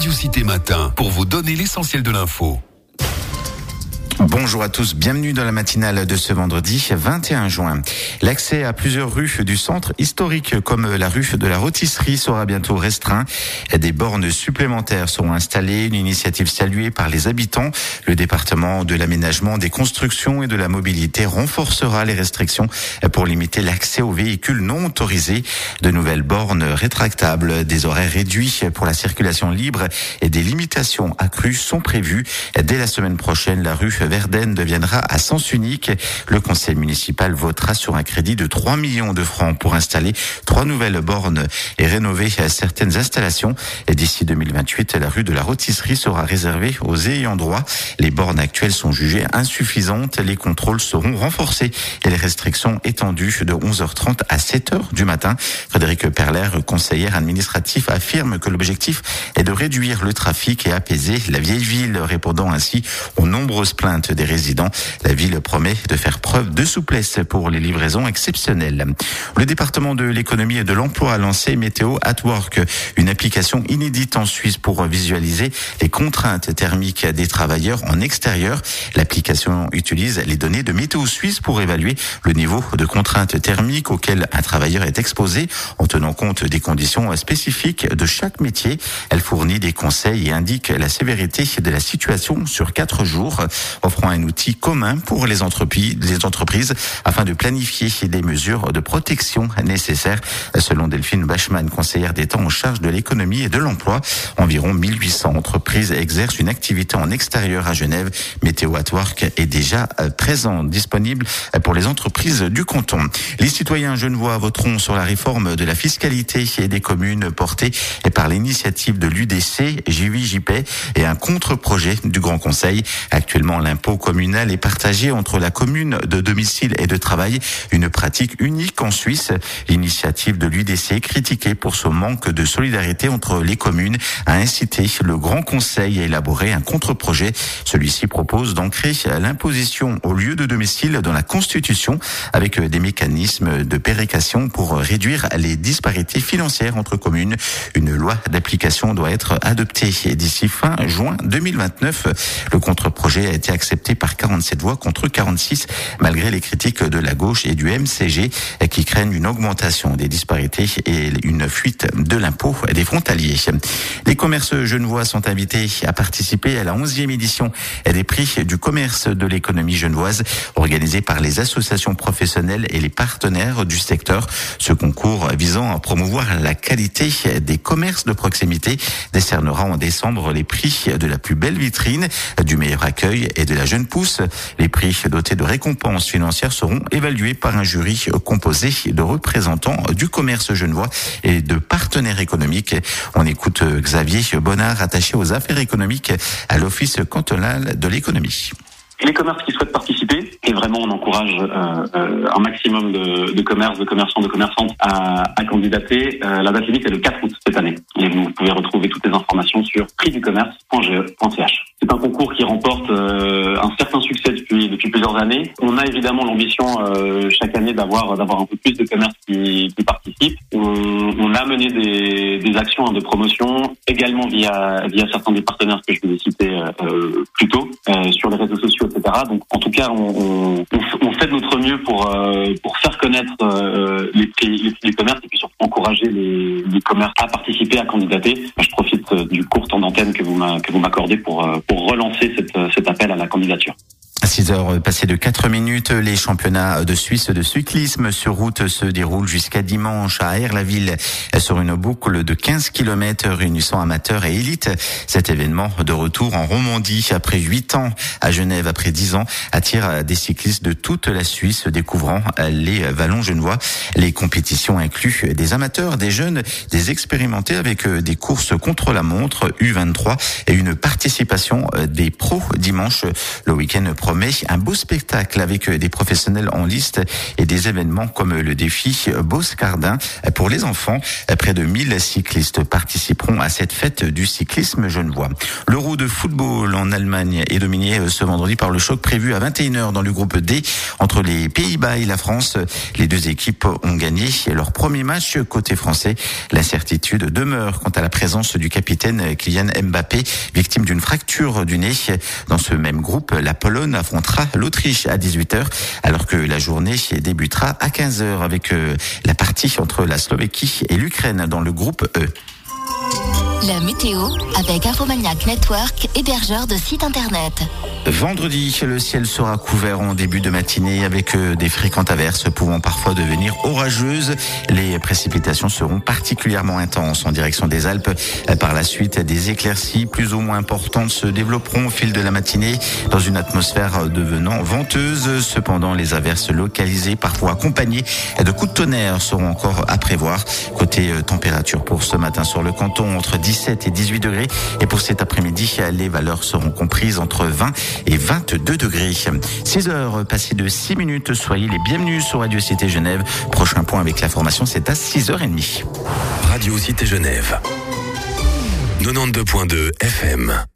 Radio Cité Matin pour vous donner l'essentiel de l'info. Bonjour à tous, bienvenue dans la matinale de ce vendredi 21 juin. L'accès à plusieurs rues du centre historique comme la rue de la Rôtisserie sera bientôt restreint. Des bornes supplémentaires seront installées, une initiative saluée par les habitants. Le département de l'aménagement, des constructions et de la mobilité renforcera les restrictions pour limiter l'accès aux véhicules non autorisés. De nouvelles bornes rétractables, des horaires réduits pour la circulation libre et des limitations accrues sont prévues. Dès la semaine prochaine, la rue Verden deviendra à sens unique. Le conseil municipal votera sur un crédit de 3 millions de francs pour installer 3 nouvelles bornes et rénover certaines installations. Et d'ici 2028, la rue de la Rôtisserie sera réservée aux ayants droit. Les bornes actuelles sont jugées insuffisantes. Les contrôles seront renforcés et les restrictions étendues de 11h30 à 7h du matin. Frédéric Perler, conseillère administratif, affirme que l'objectif est de réduire le trafic et apaiser la vieille ville, répondant ainsi aux nombreuses plaintes des résidents. La ville promet de faire preuve de souplesse pour les livraisons exceptionnelles. Le département de l'économie et de l'emploi a lancé Météo at Work, une application inédite en Suisse pour visualiser les contraintes thermiques des travailleurs en extérieur. L'application utilise les données de Météo Suisse pour évaluer le niveau de contraintes thermiques auxquelles un travailleur est exposé en tenant compte des conditions spécifiques de chaque métier. Elle fournit des conseils et indique la sévérité de la situation sur 4 jours. Offrant un outil commun pour les entreprises afin de planifier des mesures de protection nécessaires. Selon Delphine Bachmann, conseillère d'État en charge de l'économie et de l'emploi, environ 1800 entreprises exercent une activité en extérieur à Genève. Météo at Work est déjà présent, disponible pour les entreprises du canton. Les citoyens genevois voteront sur la réforme de la fiscalité et des communes portée par l'initiative de l'UDC, JP et un contre-projet du Grand Conseil. Actuellement, l'impôt communal est partagé entre la commune de domicile et de travail, une pratique unique en Suisse. L'initiative de l'UDC, critiquée pour ce manque de solidarité entre les communes, a incité le Grand Conseil à élaborer un contre-projet. Celui-ci propose d'ancrer l'imposition au lieu de domicile dans la Constitution avec des mécanismes de péréquation pour réduire les disparités financières entre communes. Une loi d'application doit être adoptée d'ici fin juin 2029. Le contre-projet a été accepté par 47 voix contre 46, malgré les critiques de la gauche et du MCG qui craignent une augmentation des disparités et une fuite de l'impôt des frontaliers. Les commerces genevois sont invités à participer à la 11e édition des prix du commerce de l'économie genevoise, organisée par les associations professionnelles et les partenaires du secteur. Ce concours visant à promouvoir la qualité des commerces de proximité décernera en décembre les prix de la plus belle vitrine, du meilleur accueil et de la jeune pousse. Les prix dotés de récompenses financières seront évalués par un jury composé de représentants du commerce genevois et de partenaires économiques. On écoute Xavier Bonnard, attaché aux affaires économiques à l'Office cantonal de l'économie. Les commerces qui souhaitent participer, et vraiment on encourage un maximum de commerçants, de commerçantes à candidater. La date limite est le 4 août cette année. Et vous pouvez retrouver toutes les informations sur prixducommerce.ge.ch. C'est un concours qui remporte un certain succès depuis plusieurs années. On a évidemment l'ambition chaque année d'avoir un peu plus de commerces qui participent. On a mené des actions de promotion également via certains des partenaires que je vous ai cités plus tôt sur les réseaux sociaux, etc. Donc en tout cas on fait de notre mieux pour faire connaître les commerces et puis surtout encourager les commerces à participer, à candidater. Je profite du court temps d'antenne que vous m'accordez pour relancer cet appel à la candidature. À 6h passées de 4 minutes, les championnats de Suisse de cyclisme sur route se déroulent jusqu'à dimanche à Aire-la-Ville sur une boucle de 15 km réunissant amateurs et élites. Cet événement de retour en Romandie après 8 ans à Genève, après 10 ans, attire des cyclistes de toute la Suisse découvrant les vallons genevois. Les compétitions incluent des amateurs, des jeunes, des expérimentés avec des courses contre la montre U23 et une participation des pros dimanche. Le week-end promet un beau spectacle avec des professionnels en liste et des événements comme le défi Boscardin pour les enfants. Près de 1000 cyclistes participeront à cette fête du cyclisme genevois. L'Euro de football en Allemagne est dominé ce vendredi par le choc prévu à 21h dans le groupe D entre les Pays-Bas et la France. Les deux équipes ont gagné leur premier match côté français. L'incertitude demeure quant à la présence du capitaine Kylian Mbappé, victime d'une fracture du nez. Dans ce même groupe, la Pologne affrontera l'Autriche à 18h, alors que la journée débutera à 15h avec la partie entre la Slovéquie et l'Ukraine dans le groupe E. La météo avec Infomaniac Network, hébergeur de site internet. Vendredi, le ciel sera couvert en début de matinée avec des fréquentes averses pouvant parfois devenir orageuses. Les précipitations seront particulièrement intenses en direction des Alpes. Par la suite, des éclaircies plus ou moins importantes se développeront au fil de la matinée dans une atmosphère devenant venteuse. Cependant, les averses localisées, parfois accompagnées de coups de tonnerre, seront encore à prévoir. Côté température pour ce matin sur le canton, entre 17 et 18 degrés. Et pour cet après-midi, les valeurs seront comprises entre 20 et 22 degrés. 6 heures passées de 6 minutes. Soyez les bienvenus sur Radio Cité Genève. Prochain point avec la formation, c'est à 6h30. Radio Cité Genève. 92.2 FM.